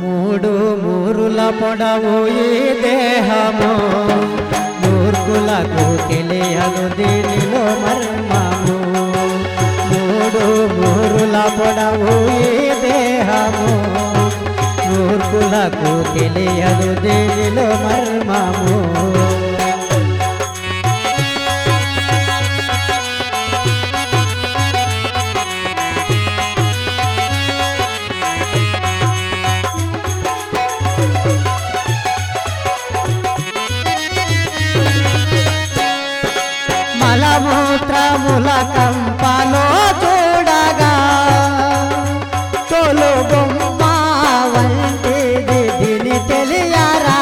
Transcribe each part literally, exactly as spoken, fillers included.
మూడు మూరుల పొడవు ఈ దేహము మూర్ఖులకు తెలియదు దీనిలో మర్మము. మూడు మూరుల పొడవు ఈ దేహము మూర్ఖులకు తెలియదు దీనిలో మర్మము. మలమూత్రముల కంపలో చూడగా తోలు బొమ్మ వంటిది దీని తెలియరా.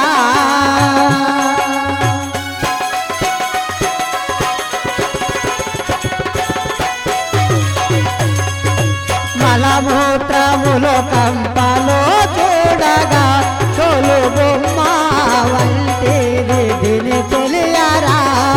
మలమూత్రముల కంపలో చూడగా తోలు బొమ్మ వంటిది దీని తెలియరా.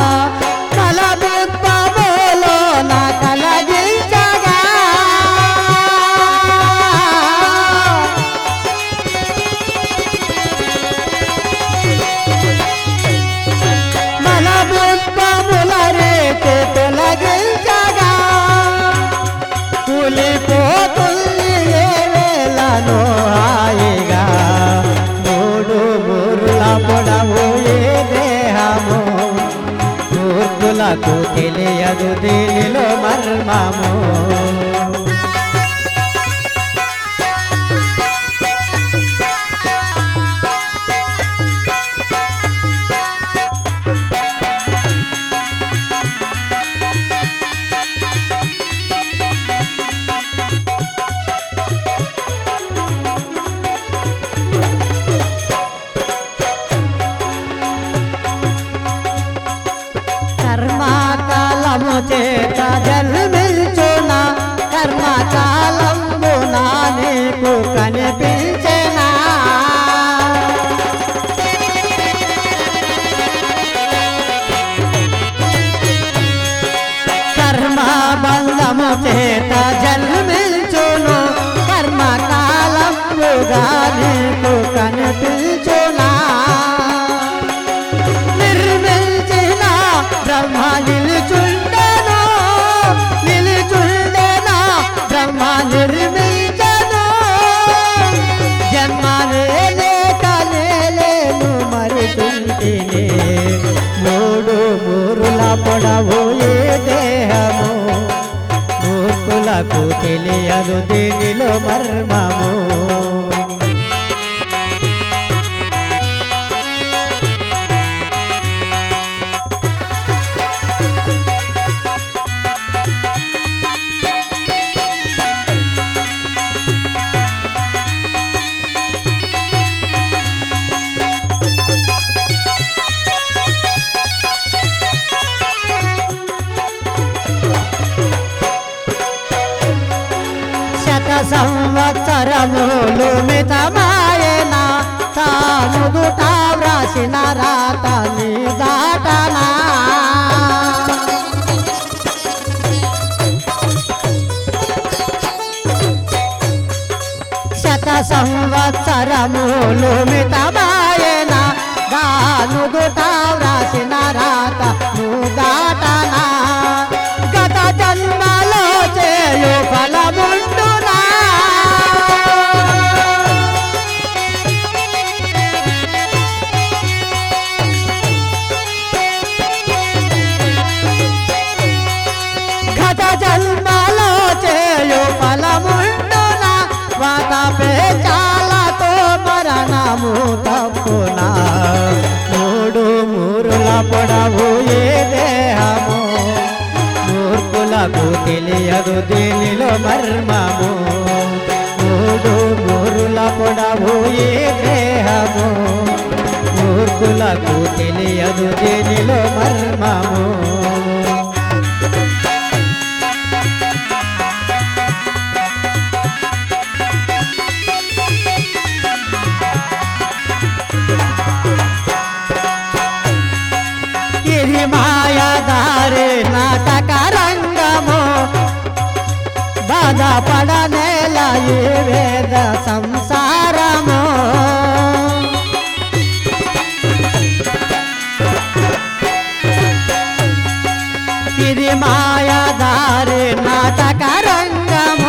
కూలిపోతుంది ఏ వేళనో హాయిగా మూడు మూరుల పొడవు ఏ దేహము మూర్ఖులకు తెలియదు దీనిలో మర్మము. కర్మకాలము చేత జన్మించున కర్మకాలంబున నీకు కనిపించెనా. కర్మబంధము చేత జన్మించును కర్మకాలంబుగా నీకు కనిపించునా. బ్రహ్మ నిలుచుండెను నిలుచుండెనా బ్రహ్మ నిర్మించెను. జన్మనే లేక నేలేను మరిచుంటిని మూడు మూరుల పొడవు ఏ దేహము మూర్ఖులకు తెలియదు దీనిలో మర్మము. సంవత్సరములు మితమాయన తానుదుట వ్రాసిన రాత నీ దాటనా. శత సంవత్సరములు మితమాయన తానుదుట వ్రాసిన రాత నువ్వు దాటనా. గత జన్మలో చేయు ఫలముండు జన్మలో చేయు ఫలముండునా. వాతపే చాలతో మరణము తప్పునా. మూడు మూరుల పొడవు ఏ దేహము మూర్ఖులకు తెలియదు దీనిలో మర్మము. మూడు మూరుల పొడవు ఏ దేహము మూర్ఖులకు తెలియదు దీనిలో మర్మము. మాయాదారి నాటక రంగము బాధపడనేలా ఈ వేద సంసారము ఇది మాయాదారి నాటక రంగము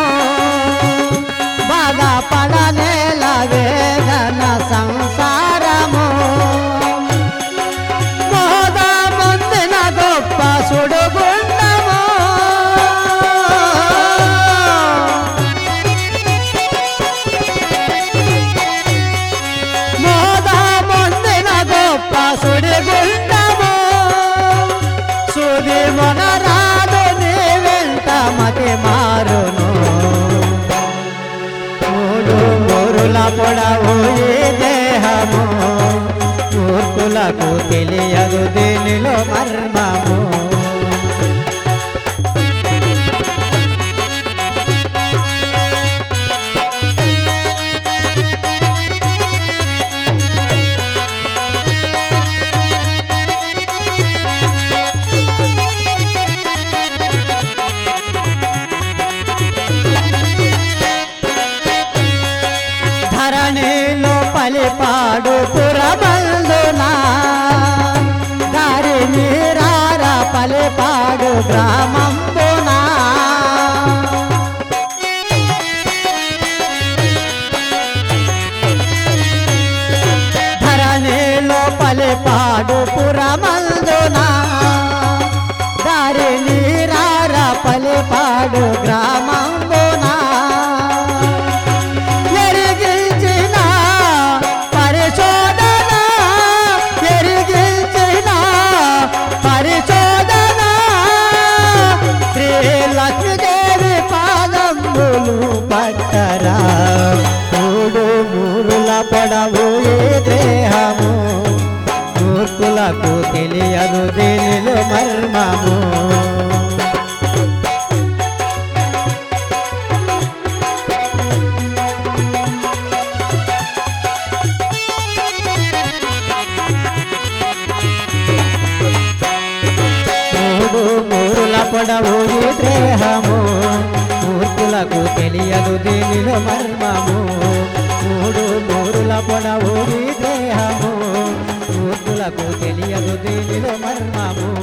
బాధపడనేలా వేదన సంసారము మోద పొందిన గొప్ప సుడుగుండము మోద పొందిన గొప్ప సుడిగుండము సుది మొనరాదు నీ వెంట మతి మారును మూడు మూరుల పొడవు ఈ దేహము మూర్ఖులకు తెలియదు దీనిలో మర్మము ధరణిలో పలిపాడు పురబందునా దారి మీరార పలిపాడు గ్రామంబునా ధరణిలో పలిపాడు పురమందునా దారి మీరార పలిపాడు గ్రామంబునా లక్ష్మీదేవి పాదములు పట్టరా మూడు మూరుల పొడవు ఈ దేహము మూర్ఖులకు తెలియదు దీనిలో మర్మము మూడు మూరుల పొడవు ఈ దేహము మూర్ఖులకు తెలియదు దీనిలో మర్మము మూడు మూరుల పొడవు ఈ దేహము మూర్ఖులకు తెలియదు దీనిలో మర్మము